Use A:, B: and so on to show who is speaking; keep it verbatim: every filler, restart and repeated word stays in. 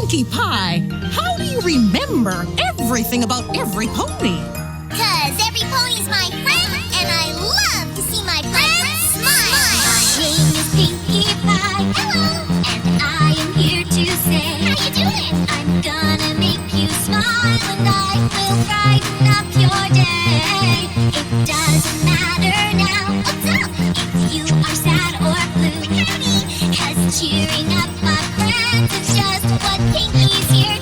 A: Pinkie Pie, how do you remember everything about every pony?
B: Cause every pony's my friend, and I love to see my friends smile. My name is Pinkie Pie. Hello. And I am here to say, how you doing? I'm gonna make you smile, and I will brighten up your day. It doesn't matter now. What's up? If you are sad or blue, howdy. Cause cheering up my friends is just what Pinkie's here